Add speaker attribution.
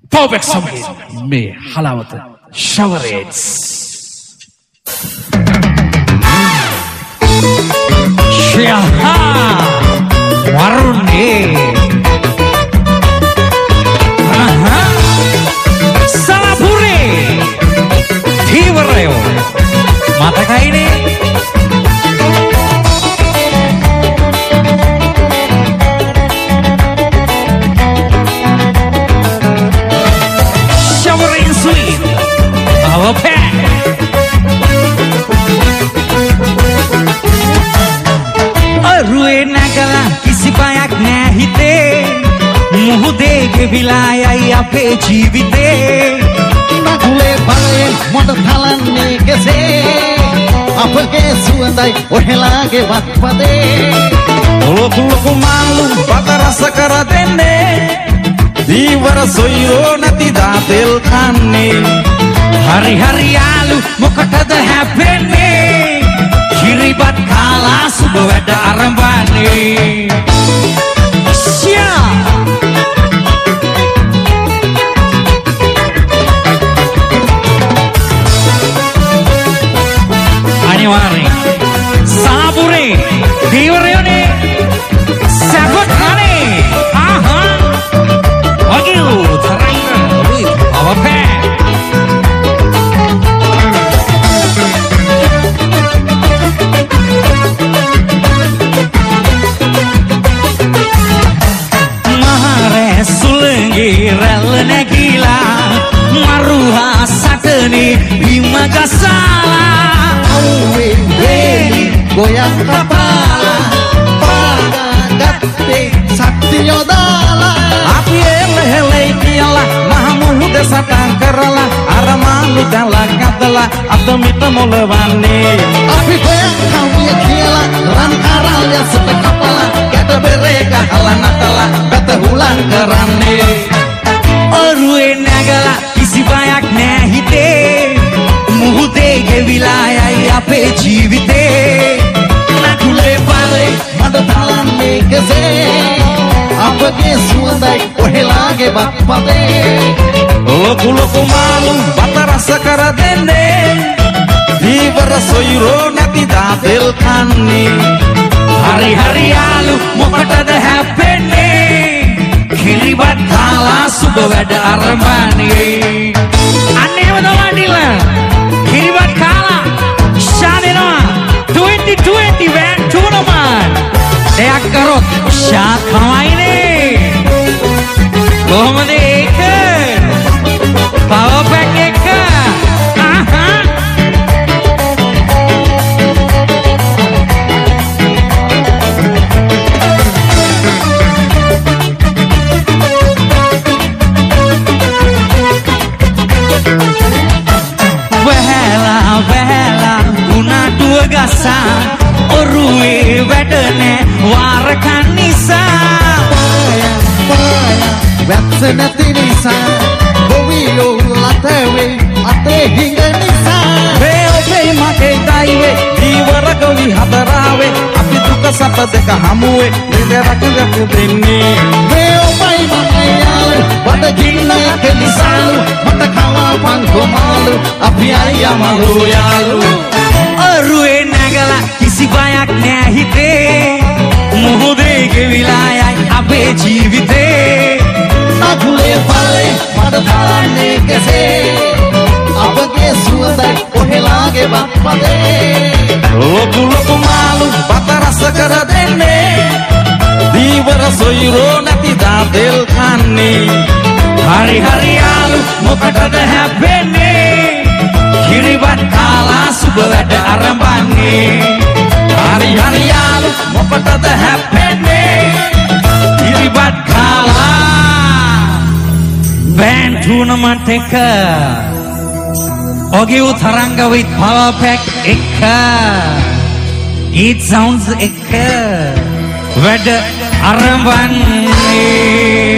Speaker 1: පවබැක් සමගින් මේ හලාවත ෂවරේට්ස් ශ්‍යාහා වරුණේ සලාපුරේ ධීවරයෝ මතකයිනේ අරුවේ නැගලා කිසි බයක් නෑ හිතේ මුහුදේ ගෙවිලා යයි අපේ ජීවිතේ
Speaker 2: නගුලේ බලයෙන් මොඩ තලන්නේ කෙසේ අපගේ සුවඳයි ඔහෙලාගේ වත්පදේ
Speaker 3: ලොකු ලොකු මාළු පත රස කර දෙන්නේ දීවර සොයෝ නැති දාතෙල් කන්නේ
Speaker 1: හරි හරි යාළු මොකටද හැපෙන්නේ කිරිබත් කාලා සුබ වැඩ අරඹන්නේ ශ්‍යා අනිවාර්යෙන් සාපුරේ දීවරයනේ සබකනේ ආහා වගියු තරංග අවපේ රැල්ල නැගිලා මරුහා සටනේ බිම ගසලා
Speaker 2: අවුවේ වේලි ගොයන් කපාලා පාගත්තේ සත්‍ය යොදාලා
Speaker 3: අපි එළහෙලයි කියලා මහ මුහුද සටන් කරලා අර මාළු දැලා ගදලා අත මිට මොලවන්නේ
Speaker 2: අපි හොයන් කවිය කියලා රන් කරල් යසට කපලා ගැට බෙරේ ගහලා නටලා බත හුලං කරන්නේ
Speaker 1: අරුවේ නැගලා කිසි බයක් නෑ හිතේ මුහුදේ ගෙවිලා යයි අපේ ජීවිතේ නකුලේ බලේ
Speaker 2: මඩ තලන්නේ කෙසේ අපගේ සුවඳයි ඔහෙලාගේ බත්පදේ
Speaker 3: ලොකු ලොකු මාළු බත රස කර දෙන්නේ දීවර සොයුරෝ නැති දාතෙල් කන්නේ
Speaker 1: හරි හරි යාළු මොකටද හැපෙන්නේ කිරිබත් කාලා සුබ වැඩ අරඹන්නේ අන්නේම දවන්නිල කිරිබත් කාලා ෂාදිනවා 2020 වැන් ටූර්නමන්ට් දෙයක් කරොත් ෂා කමයිනේ කොහොමද ඒක පවර්පැක් එක ඔරුවේ වැඩනේ වාරකන් නිසා
Speaker 2: වැත්ස නැති නිසා ගොවියෝ ලතවේ අතේ හිඟ නිසා
Speaker 3: මේ ඔබේ මගේ දයිවේ දීවර ගොවි හතරාවේ අපි දුක සැප දෙක හමුවේ නිදරක ගතු දෙන්නේ
Speaker 2: මේ ඔබයි මගේ යාළු බඩගින්න කෙලිසාලු මට කවාපන් කොමාලු අපි අයියා මලෝ යාළු
Speaker 1: අරුවේ නැගලා කිසි බයක් නෑ හිතේ මුහුදේ ගෙවිලා යයි අපේ ජීවිතේ
Speaker 2: නගුලේ බලේ මඩ තලන්නේ කෙසේ අපගේ සුවඳයි ඔහෙලාගේ බත්පදේ
Speaker 3: ලොකු ලොකු මාළු බත රස කර දෙන්නේ දීවර සොයුරෝ නැති දාතෙල් කන්නේ
Speaker 1: හරි හරි යාළු මොකටද හැපෙන්නේ කිරිබත් කාලා සුබ වැඩ අරඹන්නේ
Speaker 3: හරි හරි යාළු මොකටද හැපෙන්නේ
Speaker 1: කිරිබත් කාලා වැන් ටූර්නමන්ට් එක ඔගියු තරංග with power pack එක it sounds එක වැඩ අරඹන්නේ